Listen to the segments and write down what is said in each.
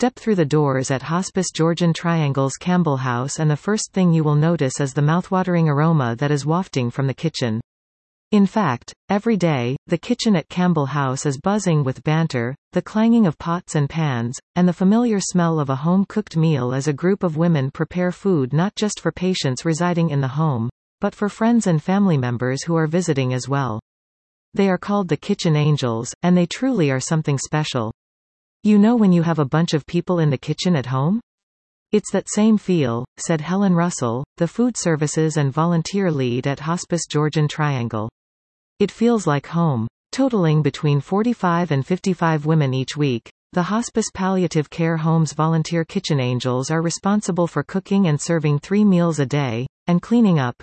Step through the doors at Hospice Georgian Triangle's Campbell House and the first thing you will notice is the mouthwatering aroma that is wafting from the kitchen. In fact, every day, the kitchen at Campbell House is buzzing with banter, the clanging of pots and pans, and the familiar smell of a home-cooked meal as a group of women prepare food not just for patients residing in the home, but for friends and family members who are visiting as well. They are called the Kitchen Angels, and they truly are something special. You know when you have a bunch of people in the kitchen at home? It's that same feel, said Helen Russell, the food services and volunteer lead at Hospice Georgian Triangle. It feels like home. Totaling between 45 and 55 women each week, the Hospice Palliative Care Home's volunteer kitchen angels are responsible for cooking and serving 3 meals a day, and cleaning up,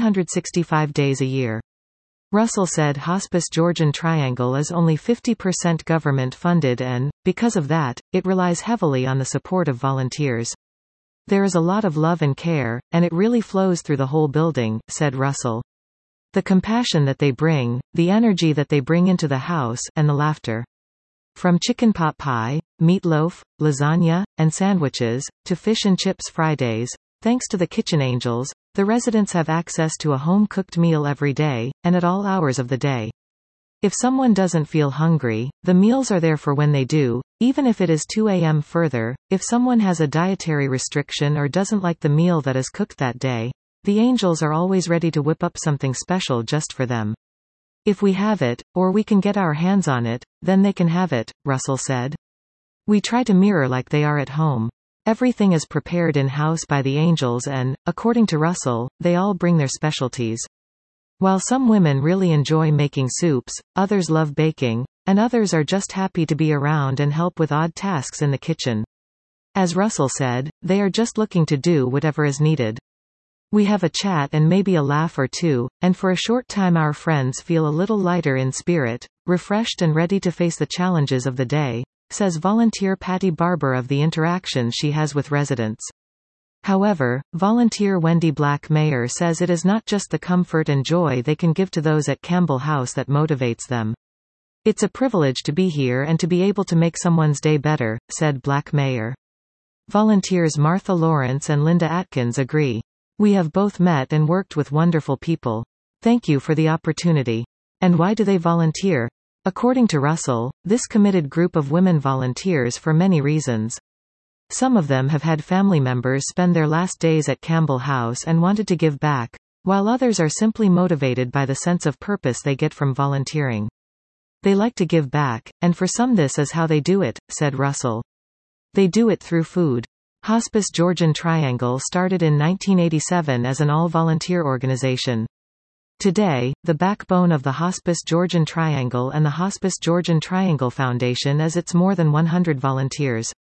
365 days a year. Russell said Hospice Georgian Triangle is only 50% government funded and, because of that, it relies heavily on the support of volunteers. There is a lot of love and care, and it really flows through the whole building, said Russell. The compassion that they bring, the energy that they bring into the house, and the laughter. From chicken pot pie, meatloaf, lasagna, and sandwiches, to fish and chips Fridays, thanks to the Kitchen Angels, the residents have access to a home-cooked meal every day, and at all hours of the day. If someone doesn't feel hungry, the meals are there for when they do, even if it is 2 a.m. Further, if someone has a dietary restriction or doesn't like the meal that is cooked that day, the angels are always ready to whip up something special just for them. If we have it, or we can get our hands on it, then they can have it, Russell said. We try to mirror like they are at home. Everything is prepared in-house by the angels and, according to Russell, they all bring their specialties. While some women really enjoy making soups, others love baking, and others are just happy to be around and help with odd tasks in the kitchen. As Russell said, they are just looking to do whatever is needed. We have a chat and maybe a laugh or two, and for a short time our friends feel a little lighter in spirit, refreshed and ready to face the challenges of the day, says volunteer Patty Barber of the interactions she has with residents. However, volunteer Wendy Black Mayer says it is not just the comfort and joy they can give to those at Campbell House that motivates them. It's a privilege to be here and to be able to make someone's day better, said Black Mayer. Volunteers Martha Lawrence and Linda Atkins agree. We have both met and worked with wonderful people. Thank you for the opportunity. And why do they volunteer? According to Russell, this committed group of women volunteers for many reasons. Some of them have had family members spend their last days at Campbell House and wanted to give back, while others are simply motivated by the sense of purpose they get from volunteering. They like to give back, and for some this is how they do it, said Russell. They do it through food. Hospice Georgian Triangle started in 1987 as an all-volunteer organization. Today, the backbone of the Hospice Georgian Triangle and the Hospice Georgian Triangle Foundation is its more than 100 volunteers.